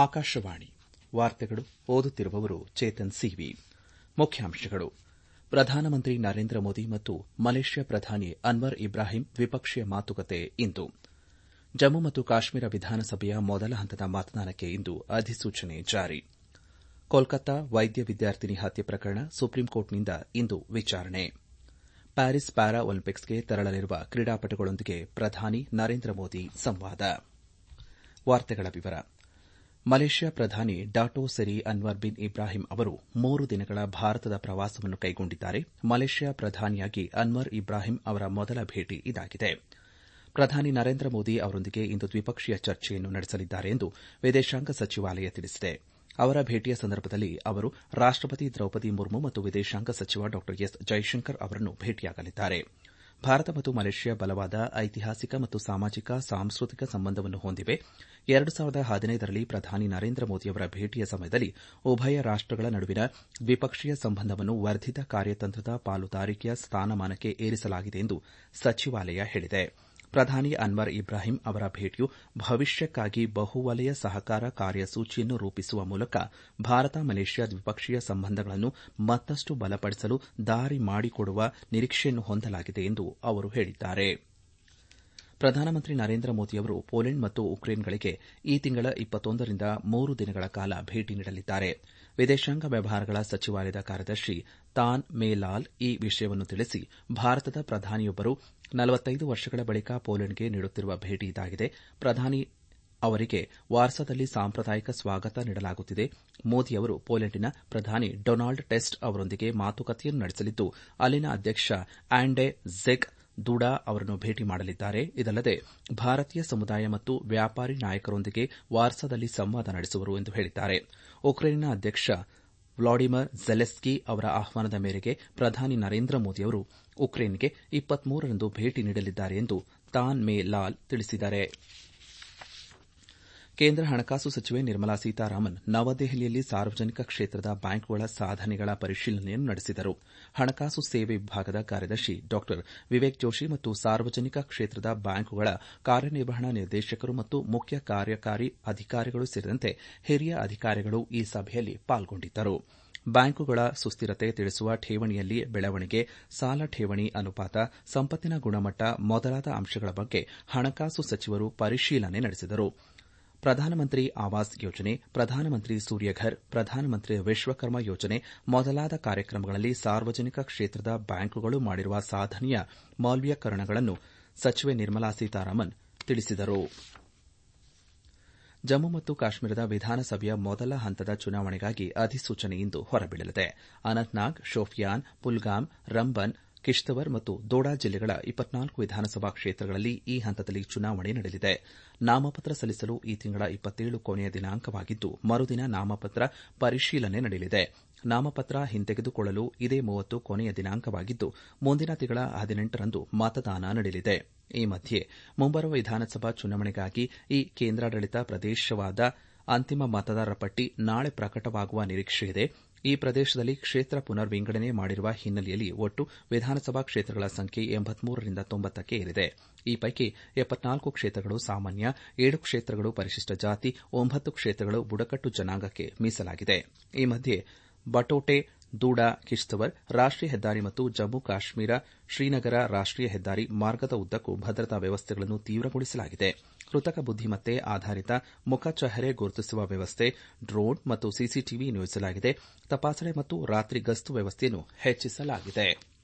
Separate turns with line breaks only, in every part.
ಆಕಾಶವಾಣಿ ವಾರ್ತೆಗಳು ಓದುತ್ತಿರುವವರು ಚೇತನ್ ಸಿವಿ ಮುಖ್ಯಾಂಶಗಳು ಪ್ರಧಾನಮಂತ್ರಿ ನರೇಂದ್ರ ಮೋದಿ ಮತ್ತು ಮಲೇಷ್ಯಾ ಪ್ರಧಾನಿ ಅನ್ವರ್ ಇಬ್ರಾಹಿಂ ದ್ವಿಪಕ್ಷೀಯ ಮಾತುಕತೆ ಇಂದು ಜಮ್ಮು ಮತ್ತು ಕಾಶ್ಮೀರ ವಿಧಾನಸಭೆಯ ಮೊದಲ ಹಂತದ ಮತದಾನಕ್ಕೆ ಇಂದು ಅಧಿಸೂಚನೆ ಜಾರಿ ಕೋಲ್ಕತ್ತಾ ವೈದ್ಯ ವಿದ್ಯಾರ್ಥಿನಿ ಹತ್ಯೆ ಪ್ರಕರಣ ಸುಪ್ರೀಂಕೋರ್ಟ್ನಿಂದ ಇಂದು ವಿಚಾರಣೆ ಪ್ಯಾರಿಸ್ ಪ್ಯಾರಾ ಒಲಿಂಪಿಕ್ಸ್ಗೆ ತೆರಳಲಿರುವ ಕ್ರೀಡಾಪಟುಗಳೊಂದಿಗೆ ಪ್ರಧಾನಿ ನರೇಂದ್ರ ಮೋದಿ ಸಂವಾದ ಮಲೇಷ್ಯಾ ಪ್ರಧಾನಿ ಡಾಟೋ ಸೆರಿ ಅನ್ವರ್ ಬಿನ್ ಇಬ್ರಾಹಿಂ ಅವರು 3 ದಿನಗಳ ಭಾರತದ ಪ್ರವಾಸವನ್ನು ಕೈಗೊಂಡಿದ್ದಾರೆ ಮಲೇಷ್ಯಾ ಪ್ರಧಾನಿಯಾಗಿ ಅನ್ವರ್ ಇಬ್ರಾಹಿಂ ಅವರ ಮೊದಲ ಭೇಟಿ ಇದಾಗಿದೆ ಪ್ರಧಾನಿ ನರೇಂದ್ರ ಮೋದಿ ಅವರೊಂದಿಗೆ ಇಂದು ದ್ವಿಪಕ್ಷೀಯ ಚರ್ಚೆಯನ್ನು ನಡೆಸಲಿದ್ದಾರೆ ಎಂದು ವಿದೇಶಾಂಗ ಸಚಿವಾಲಯ ತಿಳಿಸಿದೆ ಅವರ ಭೇಟಿಯ ಸಂದರ್ಭದಲ್ಲಿ ಅವರು ರಾಷ್ಟಪತಿ ದ್ರೌಪದಿ ಮುರ್ಮು ಮತ್ತು ವಿದೇಶಾಂಗ ಸಚಿವ ಡಾ ಎಸ್ ಜೈಶಂಕರ್ ಅವರನ್ನು ಭೇಟಿಯಾಗಲಿದ್ದಾರೆ ಭಾರತ ಮತ್ತು ಮಲೇಷ್ಯಾ ಬಲವಾದ ಐತಿಹಾಸಿಕ ಮತ್ತು ಸಾಮಾಜಿಕ ಸಾಂಸ್ಕೃತಿಕ ಸಂಬಂಧವನ್ನು ಹೊಂದಿವೆ 2015ರಲ್ಲಿ ಪ್ರಧಾನಿ ನರೇಂದ್ರ ಮೋದಿಯವರ ಭೇಟಿಯ ಸಮಯದಲ್ಲಿ ಉಭಯ ರಾಷ್ಟಗಳ ನಡುವಿನ ದ್ವಿಪಕ್ಷೀಯ ಸಂಬಂಧವನ್ನು ವರ್ಧಿತ ಕಾರ್ಯತಂತ್ರದ ಪಾಲುದಾರಿಕೆಯ ಸ್ಥಾನಮಾನಕ್ಕೆ ಏರಿಸಲಾಗಿದೆ ಎಂದು ಸಚಿವಾಲಯ ಹೇಳಿದೆ ಪ್ರಧಾನಿ ಅನ್ವರ್ ಇಬ್ರಾಹಿಂ ಅವರ ಭೇಟಿಯು ಭವಿಷ್ಯಕ್ಕಾಗಿ ಬಹುವಲಯ ಸಹಕಾರ ಕಾರ್ಯಸೂಚಿಯನ್ನು ರೂಪಿಸುವ ಮೂಲಕ ಭಾರತ ಮಲೇಷ್ಯಾ ದ್ವಿಪಕ್ಷೀಯ ಸಂಬಂಧಗಳನ್ನು ಮತ್ತಷ್ಟು ಬಲಪಡಿಸಲು ದಾರಿ ಮಾಡಿಕೊಡುವ ನಿರೀಕ್ಷೆಯನ್ನು ಹೊಂದಲಾಗಿದೆ ಎಂದು ಅವರು ಹೇಳಿದ್ದಾರೆ ಪ್ರಧಾನಮಂತ್ರಿ ನರೇಂದ್ರ ಮೋದಿಯವರು ಪೋಲೆಂಡ್ ಮತ್ತು ಉಕ್ರೇನ್ಗಳಿಗೆ ಈ ತಿಂಗಳ 21ರಿಂದ 3 ದಿನಗಳ ಕಾಲ ಭೇಟಿ ನೀಡಲಿದ್ದಾರೆ ವಿದೇಶಾಂಗ ವ್ಯವಹಾರಗಳ ಸಚಿವಾಲಯದ ಕಾರ್ಯದರ್ಶಿ ತಾನ್ ಮೇ ಲಾಲ್ ಈ ವಿಷಯವನ್ನು ತಿಳಿಸಿ ಭಾರತದ ಪ್ರಧಾನಿಯೊಬ್ಬರು 45 ವರ್ಷಗಳ ಬಳಿಕ ಪೋಲೆಂಡ್ಗೆ ನೀಡುತ್ತಿರುವ ಭೇಟಿ ಇದಾಗಿದೆ ಪ್ರಧಾನಿ ಅವರಿಗೆ ವಾರ್ಸಾದಲ್ಲಿ ಸಾಂಪ್ರದಾಯಿಕ ಸ್ವಾಗತ ನೀಡಲಾಗುತ್ತಿದೆ ಮೋದಿ ಅವರು ಪೋಲೆಂಡಿನ ಪ್ರಧಾನಿ ಡೊನಾಲ್ಡ್ ಟೆಸ್ಟ್ ಅವರೊಂದಿಗೆ ಮಾತುಕತೆಯನ್ನು ನಡೆಸಲಿದ್ದು ಅಲ್ಲಿನ ಅಧ್ಯಕ್ಷ ಆಂಡೆ ಝೆಗ್ ದುಡಾ ಅವರನ್ನು ಭೇಟಿ ಮಾಡಲಿದ್ದಾರೆ ಇದಲ್ಲದೆ ಭಾರತೀಯ ಸಮುದಾಯ ಮತ್ತು ವ್ಯಾಪಾರಿ ನಾಯಕರೊಂದಿಗೆ ವಾರ್ಸಾದಲ್ಲಿ ಸಂವಾದ ನಡೆಸುವರು ಎಂದು ಹೇಳಿದ್ದಾರೆ ಉಕ್ರೇನಿನ ಅಧ್ಯಕ್ಷ ವ್ಲಾಡಿಮಿರ್ ಝೆಲೆನ್ಸ್ಕಿ ಅವರ ಆಹ್ವಾನದ ಮೇರೆಗೆ ಪ್ರಧಾನಿ ನರೇಂದ್ರ ಮೋದಿ ಅವರು ಉಕ್ರೇನ್ಗೆ 23ರಂದು ಭೇಟಿ ನೀಡಲಿದ್ದಾರೆ ಎಂದು ತಾನ್ ಮೇ ಲಾಲ್ ತಿಳಿಸಿದ್ದಾರೆ ಕೇಂದ್ರ ಹಣಕಾಸು ಸಚಿವೆ ನಿರ್ಮಲಾ ಸೀತಾರಾಮನ್ ನವದೆಹಲಿಯಲ್ಲಿ ಸಾರ್ವಜನಿಕ ಕ್ಷೇತ್ರದ ಬ್ಯಾಂಕುಗಳ ಸಾಧನೆಗಳ ಪರಿಶೀಲನೆಯನ್ನು ನಡೆಸಿದರು ಹಣಕಾಸು ಸೇವೆ ವಿಭಾಗದ ಕಾರ್ಯದರ್ಶಿ ಡಾ ವಿವೇಕ್ ಜೋಶಿ ಮತ್ತು ಸಾರ್ವಜನಿಕ ಕ್ಷೇತ್ರದ ಬ್ಯಾಂಕುಗಳ ಕಾರ್ಯನಿರ್ವಹಣಾ ನಿರ್ದೇಶಕರು ಮತ್ತು ಮುಖ್ಯ ಕಾರ್ಯಕಾರಿ ಅಧಿಕಾರಿಗಳು ಸೇರಿದಂತೆ ಹಿರಿಯ ಅಧಿಕಾರಿಗಳು ಈ ಸಭೆಯಲ್ಲಿ ಪಾಲ್ಗೊಂಡಿದ್ದರು ಬ್ಯಾಂಕುಗಳ ಸುಸ್ಥಿರತೆ ತಿಳಿಸುವ ಠೇವಣಿಯಲ್ಲಿ ಬೆಳವಣಿಗೆ ಸಾಲ ಠೇವಣಿ ಅನುಪಾತ ಸಂಪತ್ತಿನ ಗುಣಮಟ್ಟ ಮೊದಲಾದ ಅಂಶಗಳ ಬಗ್ಗೆ ಹಣಕಾಸು ಸಚಿವರು ಪರಿಶೀಲನೆ ನಡೆಸಿದರು ಪ್ರಧಾನಮಂತ್ರಿ ಆವಾಸ್ ಯೋಜನೆ ಪ್ರಧಾನಮಂತ್ರಿ ಸೂರ್ಯಘರ್ ಪ್ರಧಾನಮಂತ್ರಿ ವಿಶ್ವಕರ್ಮ ಯೋಜನೆ ಮೊದಲಾದ ಕಾರ್ಯಕ್ರಮಗಳಲ್ಲಿ ಸಾರ್ವಜನಿಕ ಕ್ಷೇತ್ರದ ಬ್ಯಾಂಕುಗಳು ಮಾಡಿರುವ ಸಾಧನೆಯ ಮೌಲ್ಯೀಕರಣಗಳನ್ನು ಸಚಿವೆ ನಿರ್ಮಲಾ ಸೀತಾರಾಮನ್ ತಿಳಿಸಿದರು ಜಮ್ಮು ಮತ್ತು ಕಾಶ್ಮೀರದ ವಿಧಾನಸಭೆಯ ಮೊದಲ ಹಂತದ ಚುನಾವಣೆಗಾಗಿ ಅಧಿಸೂಚನೆ ಇಂದು ಹೊರಬೀಳಲಿದೆ ಅನಂತನಾಗ್ ಶೋಪಿಯಾನ್ ಪುಲ್ಗಾಮ್ ರಂಬನ್ ಕಿಶ್ತವರ್ ಮತ್ತು ದೋಡಾ ಜಿಲ್ಲೆಗಳ 24 ವಿಧಾನಸಭಾ ಕ್ಷೇತ್ರಗಳಲ್ಲಿ ಈ ಹಂತದಲ್ಲಿ ಚುನಾವಣೆ ನಡೆಯಲಿದೆ ನಾಮಪತ್ರ ಸಲ್ಲಿಸಲು ಈ ತಿಂಗಳ 27 ಕೊನೆಯ ದಿನಾಂಕವಾಗಿದ್ದು ಮರುದಿನ ನಾಮಪತ್ರ ಪರಿಶೀಲನೆ ನಡೆಯಲಿದೆ ನಾಮಪತ್ರ ಹಿಂತೆಗೆದುಕೊಳ್ಳಲು ಇದೇ 30 ಕೊನೆಯ ದಿನಾಂಕವಾಗಿದ್ದು ಮುಂದಿನ ತಿಂಗಳ 18ರಂದು ಮತದಾನ ನಡೆಯಲಿದೆ ಈ ಮಧ್ಯೆ ಮುಂಬರುವ ವಿಧಾನಸಭಾ ಚುನಾವಣೆಗಾಗಿ ಈ ಕೇಂದ್ರಾಡಳಿತ ಪ್ರದೇಶವಾದ ಅಂತಿಮ ಮತದಾರರ ಪಟ್ಟಿ ನಾಳೆ ಪ್ರಕಟವಾಗುವ ನಿರೀಕ್ಷೆಯಿದೆ ಈ ಪ್ರದೇಶದಲ್ಲಿ ಕ್ಷೇತ್ರ ಪುನರ್ ವಿಂಗಡಣೆ ಮಾಡಿರುವ ಹಿನ್ನೆಲೆಯಲ್ಲಿ ಒಟ್ಟು ವಿಧಾನಸಭಾ ಕ್ಷೇತ್ರಗಳ ಸಂಖ್ಯೆ 83ರಿಂದ 90ಕ್ಕೆ ಏರಿದೆ ಈ ಪೈಕಿ 74 ಕ್ಷೇತ್ರಗಳು ಸಾಮಾನ್ಯ 7 ಕ್ಷೇತ್ರಗಳು ಪರಿಶಿಷ್ಟ ಜಾತಿ 9 ಕ್ಷೇತ್ರಗಳು ಬುಡಕಟ್ಟು ಜನಾಂಗಕ್ಕೆ ಮೀಸಲಾಗಿದೆ ಈ ಮಧ್ಯೆ ಬಟೋಟೆ ದೂಡಾ ಕಿಶ್ತವರ್ ರಾಷ್ಟೀಯ ಹೆದ್ದಾರಿ ಮತ್ತು ಜಮ್ಮು ಕಾಶ್ಮೀರ ಶ್ರೀನಗರ ರಾಷ್ಟೀಯ ಹೆದ್ದಾರಿ ಮಾರ್ಗದ ಉದ್ದಕ್ಕೂ ಭದ್ರತಾ ವ್ಯವಸ್ಥೆಗಳನ್ನು ತೀವ್ರಗೊಳಿಸಲಾಗಿದೆ ಕೃತಕ ಬುದ್ದಿಮತ್ತೆ ಆಧಾರಿತ ಮುಖ ಚೆಹರೆ ಗುರುತಿಸುವ ವ್ಯವಸ್ಥೆ ಡ್ರೋನ್ ಮತ್ತು ಸಿಸಿಟಿವಿ ನಿಯೋಜಿಸಲಾಗಿದೆ ತಪಾಸಣೆ ಮತ್ತು ರಾತ್ರಿ ಗಸ್ತು ವ್ಯವಸ್ಥೆಯನ್ನು ಹೆಚ್ಚಿಸಲಾಗಿದೆ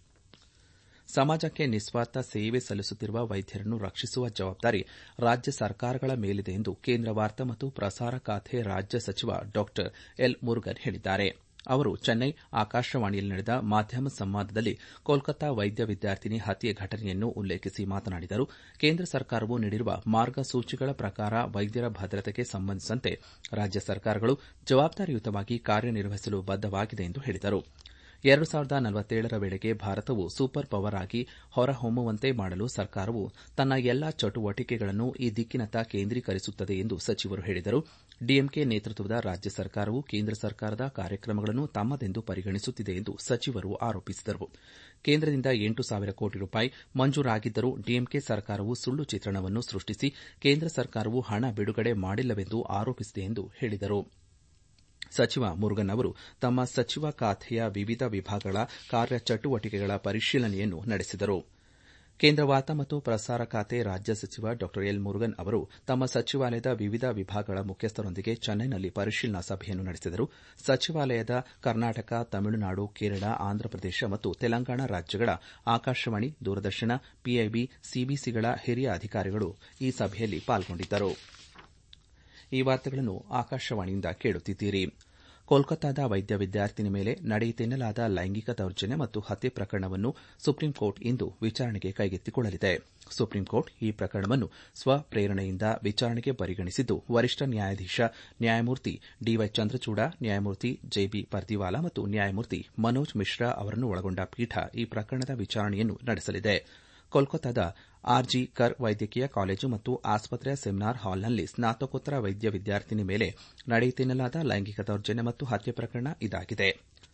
ಸಮಾಜಕ್ಕೆ ನಿಸ್ವಾರ್ಥ ಸೇವೆ ಸಲ್ಲಿಸುತ್ತಿರುವ ವೈದ್ಯರನ್ನು ರಕ್ಷಿಸುವ ಜವಾಬ್ದಾರಿ ರಾಜ್ಯ ಸರ್ಕಾರಗಳ ಮೇಲಿದೆ ಎಂದು ಕೇಂದ್ರ ವಾರ್ತಾ ಮತ್ತು ಪ್ರಸಾರ ಖಾತೆ ರಾಜ್ಯ ಸಚಿವ ಡಾ ಎಲ್ ಮುರುಗನ್ ಹೇಳಿದ್ದಾರೆ ಅವರು ಚೆನ್ನೈ ಆಕಾಶವಾಣಿಯಲ್ಲಿ ನಡೆದ ಮಾಧ್ಯಮ ಸಂವಾದದಲ್ಲಿ ಕೋಲ್ಕತ್ತಾ ವೈದ್ಯ ವಿದ್ಯಾರ್ಥಿನಿ ಹತ್ಯೆ ಘಟನೆಯನ್ನು ಉಲ್ಲೇಖಿಸಿ ಮಾತನಾಡಿದರು ಕೇಂದ್ರ ಸರ್ಕಾರವು ನೀಡಿರುವ ಮಾರ್ಗಸೂಚಿಗಳ ಪ್ರಕಾರ ವೈದ್ಯರ ಭದ್ರತೆಗೆ ಸಂಬಂಧಿಸಿದಂತೆ ರಾಜ್ಯ ಸರ್ಕಾರಗಳು ಜವಾಬ್ದಾರಿಯುತವಾಗಿ ಕಾರ್ಯನಿರ್ವಹಿಸಲು ಬದ್ದವಾಗಿದೆ ಎಂದು ಹೇಳಿದರು 2047ರ ವೇಳೆಗೆ ಭಾರತವು ಸೂಪರ್ ಪವರ್ ಆಗಿ ಹೊರಹೊಮ್ಮುವಂತೆ ಮಾಡಲು ಸರ್ಕಾರವು ತನ್ನ ಎಲ್ಲಾ ಚಟುವಟಿಕೆಗಳನ್ನು ಈ ದಿಕ್ಕಿನತ್ತ ಕೇಂದ್ರೀಕರಿಸುತ್ತದೆ ಎಂದು ಸಚಿವರು ಹೇಳಿದರು. ಡಿಎಂಕೆ ನೇತೃತ್ವದ ರಾಜ್ಯ ಸರ್ಕಾರವು ಕೇಂದ್ರ ಸರ್ಕಾರದ ಕಾರ್ಯಕ್ರಮಗಳನ್ನು ತಮ್ಮದೆಂದು ಪರಿಗಣಿಸುತ್ತಿದೆ ಎಂದು ಸಚಿವರು ಆರೋಪಿಸಿದರು. ಕೇಂದ್ರದಿಂದ 8,000 ಕೋಟಿ ರೂಪಾಯಿ ಮಂಜೂರಾಗಿದ್ದರೂ ಡಿಎಂಕೆ ಸರ್ಕಾರವು ಸುಳ್ಳು ಚಿತ್ರಣವನ್ನು ಸೃಷ್ಟಿಸಿ ಕೇಂದ್ರ ಸರ್ಕಾರವು ಹಣ ಬಿಡುಗಡೆ ಮಾಡಿಲ್ಲವೆಂದು ಆರೋಪಿಸಿದೆ ಎಂದು ಹೇಳಿದರು. ಸಚಿವ ಮುರುಗನ್ ಅವರು ತಮ್ಮ ಸಚಿವ ಖಾತೆಯ ವಿವಿಧ ವಿಭಾಗಗಳ ಕಾರ್ಯಚಟುವಟಿಕೆಗಳ ಪರಿಶೀಲನೆಯನ್ನು ನಡೆಸಿದರು. ಕೇಂದ್ರ ವಾರ್ತಾ ಮತ್ತು ಪ್ರಸಾರ ಖಾತೆ ರಾಜ್ಯ ಸಚಿವ ಡಾ ಎಲ್ ಮುರುಗನ್ ಅವರು ತಮ್ಮ ಸಚಿವಾಲಯದ ವಿವಿಧ ವಿಭಾಗಗಳ ಮುಖ್ಯಸ್ಥರೊಂದಿಗೆ ಚೆನ್ನೈನಲ್ಲಿ ಪರಿಶೀಲನಾ ಸಭೆಯನ್ನು ನಡೆಸಿದರು. ಸಚಿವಾಲಯದ ಕರ್ನಾಟಕ, ತಮಿಳುನಾಡು, ಕೇರಳ, ಆಂಧ್ರಪ್ರದೇಶ ಮತ್ತು ತೆಲಂಗಾಣ ರಾಜ್ಯಗಳ ಆಕಾಶವಾಣಿ, ದೂರದರ್ಶನ, ಪಿಐಬಿ, ಸಿಬಿಸಿಗಳ ಹಿರಿಯ ಅಧಿಕಾರಿಗಳು ಈ ಸಭೆಯಲ್ಲಿ ಪಾಲ್ಗೊಂಡಿದ್ದರು. ಈ ವಾರ್ತೆಗಳನ್ನು ಆಕಾಶವಾಣಿಯಿಂದ ಕೇಳುತ್ತಿದ್ದೀರಿ. ಕೋಲ್ಕತ್ತಾದ ವೈದ್ಯ ವಿದ್ಯಾರ್ಥಿನಿ ಮೇಲೆ ನಡೆಯಿತೆನ್ನಲಾದ ಲೈಂಗಿಕ ದೌರ್ಜನ್ಯ ಮತ್ತು ಹತ್ಯೆ ಪ್ರಕರಣವನ್ನು ಸುಪ್ರೀಂಕೋರ್ಟ್ ಇಂದು ವಿಚಾರಣೆಗೆ ಕೈಗೆತ್ತಿಕೊಳ್ಳಲಿದೆ. ಸುಪ್ರೀಂಕೋರ್ಟ್ ಈ ಪ್ರಕರಣವನ್ನು ಸ್ವಪ್ರೇರಣೆಯಿಂದ ವಿಚಾರಣೆಗೆ ಪರಿಗಣಿಸಿದ್ದು, ವರಿಷ್ಠ ನ್ಯಾಯಾಧೀಶ ನ್ಯಾಯಮೂರ್ತಿ ಡಿವೈ ಚಂದ್ರಚೂಡ, ನ್ಯಾಯಮೂರ್ತಿ ಜೆಬಿ ಪರ್ದಿವಾಲಾ ಮತ್ತು ನ್ಯಾಯಮೂರ್ತಿ ಮನೋಜ್ ಮಿಶ್ರಾ ಅವರನ್ನು ಒಳಗೊಂಡ ಪೀಠ ಈ ಪ್ರಕರಣದ ವಿಚಾರಣೆಯನ್ನು ನಡೆಸಲಿದೆ. ಕೋಲ್ಕತ್ತಾದ ಆರ್ಜಿ ಕರ್ ವೈದ್ಯಕೀಯ ಕಾಲೇಜು ಮತ್ತು ಆಸ್ಪತ್ರೆಯ ಸೆಮಿನಾರ್ ಹಾಲ್ನಲ್ಲಿ ಸ್ನಾತಕೋತ್ತರ ವೈದ್ಯ ವಿದ್ಯಾರ್ಥಿನಿ ಮೇಲೆ ನಡೆಯಿತೆನ್ನಲಾದ ಲೈಂಗಿಕ ದೌರ್ಜನ್ಯ ಮತ್ತು ಹತ್ಯೆ ಪ್ರಕರಣ ಇದಾಗಿದೆ.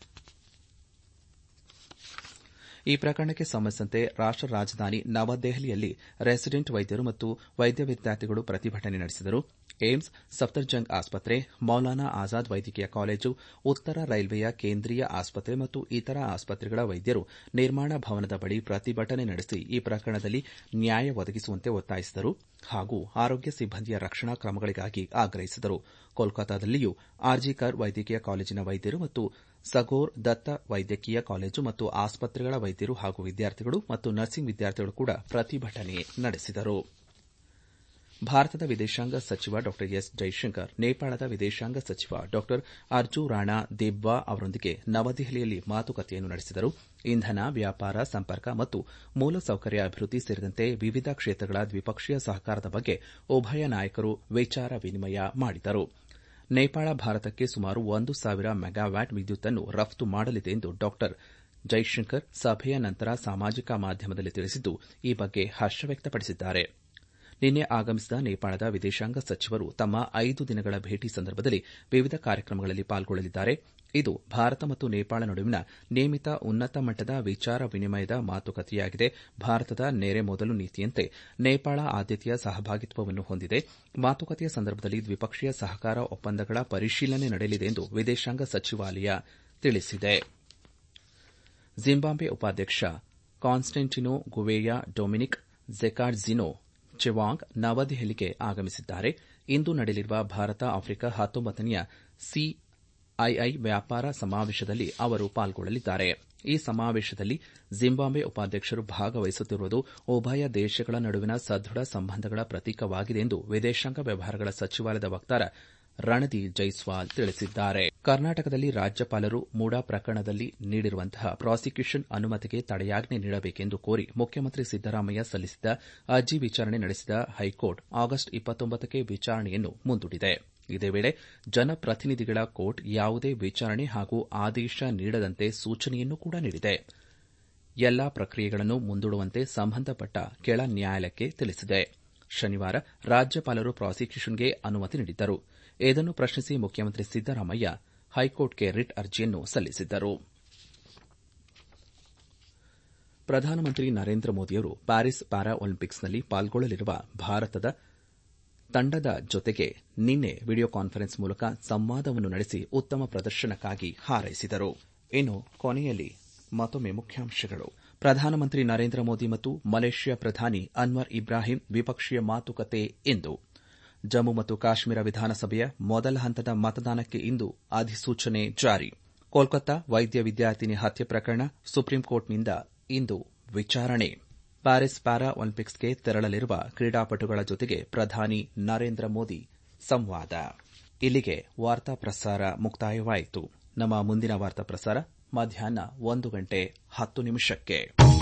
ಈ ಪ್ರಕರಣಕ್ಕೆ ಸಂಬಂಧಿಸಿದಂತೆ ರಾಷ್ಟ ರಾಜಧಾನಿ ನವದೆಹಲಿಯಲ್ಲಿ ರೆಸಿಡೆಂಟ್ ವೈದ್ಯರು ಮತ್ತು ವೈದ್ಯ ವಿದ್ಯಾರ್ಥಿಗಳು ಪ್ರತಿಭಟನೆ ನಡೆಸಿದರು. ಏಮ್ಸ್, ಸಫ್ದರ್ಜಂಗ್ ಆಸ್ಪತ್ರೆ, ಮೌಲಾನಾ ಆಜಾದ್ ವೈದ್ಯಕೀಯ ಕಾಲೇಜು, ಉತ್ತರ ರೈಲ್ವೆಯ ಕೇಂದ್ರೀಯ ಆಸ್ಪತ್ರೆ ಮತ್ತು ಇತರ ಆಸ್ಪತ್ರೆಗಳ ವೈದ್ಯರು ನಿರ್ಮಾಣ ಭವನದ ಬಳಿ ಪ್ರತಿಭಟನೆ ನಡೆಸಿ ಈ ಪ್ರಕರಣದಲ್ಲಿ ನ್ಯಾಯ ಒದಗಿಸುವಂತೆ ಒತ್ತಾಯಿಸಿದರು ಹಾಗೂ ಆರೋಗ್ಯ ಸಿಬ್ಬಂದಿಯ ರಕ್ಷಣಾ ಕ್ರಮಗಳಿಗಾಗಿ ಆಗ್ರಹಿಸಿದರು. ಕೋಲ್ಕತ್ತಾದಲ್ಲಿಯೂ ಆರ್ಜಿ ಕರ್ ವೈದ್ಯಕೀಯ ಕಾಲೇಜಿನ ವೈದ್ಯರು ಮತ್ತು ಸಗೋರ್ ದತ್ತ ವೈದ್ಯಕೀಯ ಕಾಲೇಜು ಮತ್ತು ಆಸ್ಪತ್ರೆಗಳ ವೈದ್ಯರು ಹಾಗೂ ವಿದ್ಯಾರ್ಥಿಗಳು ಮತ್ತು ನರ್ಸಿಂಗ್ ವಿದ್ಯಾರ್ಥಿಗಳು ಕೂಡ ಪ್ರತಿಭಟನೆ ನಡೆಸಿದರು. ಭಾರತದ ವಿದೇಶಾಂಗ ಸಚಿವ ಡಾ ಎಸ್ ಜೈಶಂಕರ್ ನೇಪಾಳದ ವಿದೇಶಾಂಗ ಸಚಿವ ಡಾ ಅರ್ಜು ರಾಣಾ ದೇಬ್ವಾ ಅವರೊಂದಿಗೆ ನವದೆಹಲಿಯಲ್ಲಿ ಮಾತುಕತೆಯನ್ನು ನಡೆಸಿದರು. ಇಂಧನ, ವ್ಯಾಪಾರ, ಸಂಪರ್ಕ ಮತ್ತು ಮೂಲಸೌಕರ್ಯ ಅಭಿವೃದ್ಧಿ ಸೇರಿದಂತೆ ವಿವಿಧ ಕ್ಷೇತ್ರಗಳ ದ್ವಿಪಕ್ಷೀಯ ಸಹಕಾರದ ಬಗ್ಗೆ ಉಭಯ ನಾಯಕರು ವಿಚಾರ ವಿನಿಮಯ ಮಾಡಿದರು. ನೇಪಾಳ ಭಾರತಕ್ಕೆ ಸುಮಾರು 1,000 ಮೆಗಾವ್ಯಾಟ್ ವಿದ್ಯುತ್ತನ್ನು ರಫ್ತು ಮಾಡಲಿದೆ ಎಂದು ಡಾ ಜೈಶಂಕರ್ ಸಭೆಯ ನಂತರ ಸಾಮಾಜಿಕ ಮಾಧ್ಯಮದಲ್ಲಿ ತಿಳಿಸಿದ್ದು, ಈ ಬಗ್ಗೆ ಹರ್ಷ ವ್ಯಕ್ತಪಡಿಸಿದ್ದಾರೆ. ನಿನ್ನೆ ಆಗಮಿಸಿದ ನೇಪಾಳದ ವಿದೇಶಾಂಗ ಸಚಿವರು ತಮ್ಮ 5 ದಿನಗಳ ಭೇಟಿ ಸಂದರ್ಭದಲ್ಲಿ ವಿವಿಧ ಕಾರ್ಯಕ್ರಮಗಳಲ್ಲಿ ಪಾಲ್ಗೊಳ್ಳಲಿದ್ದಾರೆ. ಇದು ಭಾರತ ಮತ್ತು ನೇಪಾಳ ನಡುವಿನ ನಿಯಮಿತ ಉನ್ನತ ಮಟ್ಟದ ವಿಚಾರ ವಿನಿಮಯದ ಮಾತುಕತೆಯಾಗಿದೆ. ಭಾರತದ ನೆರೆ ಮೊದಲು ನೀತಿಯಂತೆ ನೇಪಾಳ ಆದ್ಯತೆಯ ಸಹಭಾಗಿತ್ವವನ್ನು ಹೊಂದಿದೆ. ಮಾತುಕತೆಯ ಸಂದರ್ಭದಲ್ಲಿ ದ್ವಿಪಕ್ಷೀಯ ಸಹಕಾರ ಒಪ್ಪಂದಗಳ ಪರಿಶೀಲನೆ ನಡೆಯಲಿದೆ ಎಂದು ವಿದೇಶಾಂಗ ಸಚಿವಾಲಯ ತಿಳಿಸಿದೆ. ಜಿಂಬಾಬ್ವೆ ಉಪಾಧ್ಯಕ್ಷ ಕಾನ್ಸ್ಟೆಂಟಿನೋ ಗುವೆಯಾ ಡೊಮಿನಿಕ್ ಝೆಕಾರ್ಡ್ಜಿನೋ ಚೆವಾಂಗ್ ನವದೆಹಲಿಗೆ ಆಗಮಿಸಿದ್ದಾರೆ. ಇಂದು ನಡೆಯಲಿರುವ ಭಾರತ ಆಫ್ರಿಕಾ 19ನೇ ಸಿಐಐ ವ್ಯಾಪಾರ ಸಮಾವೇಶದಲ್ಲಿ ಅವರು ಪಾಲ್ಗೊಳ್ಳಲಿದ್ದಾರೆ. ಈ ಸಮಾವೇಶದಲ್ಲಿ ಜಿಂಬಾಬ್ವೆ ಉಪಾಧ್ಯಕ್ಷರು ಭಾಗವಹಿಸುತ್ತಿರುವುದು ಉಭಯ ದೇಶಗಳ ನಡುವಿನ ಸದೃಢ ಸಂಬಂಧಗಳ ಪ್ರತೀಕವಾಗಿದೆ ಎಂದು ವಿದೇಶಾಂಗ ವ್ಯವಹಾರಗಳ ಸಚಿವಾಲಯದ ವಕ್ತಾರ ರಣದೀಪ್ ಜೈಸ್ವಾಲ್ ತಿಳಿಸಿದ್ದಾರೆ. ಕರ್ನಾಟಕದಲ್ಲಿ ರಾಜ್ಯಪಾಲರು ಮೂಡಾ ಪ್ರಕರಣದಲ್ಲಿ ನೀಡಿರುವಂತಹ ಪ್ರಾಸಿಕ್ಯೂಷನ್ ಅನುಮತಿಗೆ ತಡೆಯಾಜ್ಞೆ ನೀಡಬೇಕೆಂದು ಕೋರಿ ಮುಖ್ಯಮಂತ್ರಿ ಸಿದ್ದರಾಮಯ್ಯ ಸಲ್ಲಿಸಿದ್ದ ಅರ್ಜಿ ವಿಚಾರಣೆ ನಡೆಸಿದ ಹೈಕೋರ್ಟ್ ಆಗಸ್ಟ್ 29ಕ್ಕೆ ವಿಚಾರಣೆಯನ್ನು ಮುಂದೂಡಿದೆ. ಇದೇ ವೇಳೆ ಜನಪ್ರತಿನಿಧಿಗಳ ಕೋರ್ಟ್ ಯಾವುದೇ ವಿಚಾರಣೆ ಹಾಗೂ ಆದೇಶ ನೀಡದಂತೆ ಸೂಚನೆಯನ್ನು ಕೂಡ ನೀಡಿದೆ. ಎಲ್ಲಾ ಪ್ರಕ್ರಿಯೆಗಳನ್ನು ಮುಂದೂಡುವಂತೆ ಸಂಬಂಧಪಟ್ಟ ಕೆಳ ನ್ಯಾಯಾಲಯಕ್ಕೆ ತಿಳಿಸಿದೆ. ಶನಿವಾರ ರಾಜ್ಯಪಾಲರು ಪ್ರಾಸಿಕ್ಯೂಷನ್ಗೆ ಅನುಮತಿ ನೀಡಿದ್ದರು. ಇದನ್ನು ಪ್ರಶ್ನಿಸಿ ಮುಖ್ಯಮಂತ್ರಿ ಸಿದ್ದರಾಮಯ್ಯ ಹೈಕೋರ್ಟ್ಗೆ ರಿಟ್ ಅರ್ಜಿಯನ್ನು ಸಲ್ಲಿಸಿದ್ದರು. ಪ್ರಧಾನಮಂತ್ರಿ ನರೇಂದ್ರ ಮೋದಿಯವರು ಪ್ಯಾರಿಸ್ ಪ್ಯಾರಾ ಒಲಿಂಪಿಕ್ಸ್ನಲ್ಲಿ ಪಾಲ್ಗೊಳ್ಳಲಿರುವ ಭಾರತದ ತಂಡದ ಜೊತೆಗೆ ನಿನ್ನೆ ವಿಡಿಯೋ ಕಾನ್ಫರೆನ್ಸ್ ಮೂಲಕ ಸಂವಾದವನ್ನು ನಡೆಸಿ ಉತ್ತಮ ಪ್ರದರ್ಶನಕ್ಕಾಗಿ ಹಾರೈಸಿದರು. ಇನ್ನು ಕೊನೆಯಲ್ಲಿ ಮತ್ತೊಮ್ಮೆ ಮುಖ್ಯಾಂಶಗಳು. ಪ್ರಧಾನಮಂತ್ರಿ ನರೇಂದ್ರ ಮೋದಿ ಮತ್ತು ಮಲೇಷ್ಯಾ ಪ್ರಧಾನಿ ಅನ್ವರ್ ಇಬ್ರಾಹಿಂ ದ್ವಿಪಕ್ಷೀಯ ಮಾತುಕತೆ ಇಂದು. ಜಮ್ಮು ಮತ್ತು ಕಾಶ್ಮೀರ ವಿಧಾನಸಭೆಯ ಮೊದಲ ಹಂತದ ಮತದಾನಕ್ಕೆ ಇಂದು ಅಧಿಸೂಚನೆ ಜಾರಿ. ಕೋಲ್ಕತ್ತಾ ವೈದ್ಯ ವಿದ್ಯಾರ್ಥಿನಿ ಹತ್ಯೆ ಪ್ರಕರಣ ಸುಪ್ರೀಂಕೋರ್ಟ್ನಿಂದ ಇಂದು ವಿಚಾರಣೆ. ಪ್ಯಾರಿಸ್ ಪ್ಯಾರಾ ಒಲಿಂಪಿಕ್ಸ್ಗೆ ತೆರಳಲಿರುವ ಕ್ರೀಡಾಪಟುಗಳ ಜೊತೆಗೆ ಪ್ರಧಾನಿ ನರೇಂದ್ರ ಮೋದಿ ಸಂವಾದ. ಇಲ್ಲಿಗೆ ವಾರ್ತಾ ಪ್ರಸಾರ ಮುಕ್ತಾಯವಾಯಿತು. ನಮ್ಮ ಮುಂದಿನ ವಾರ್ತಾ ಪ್ರಸಾರ ಮಧ್ಯಾಹ್ನ 1:10 ನಿಮಿಷಕ್ಕೆ.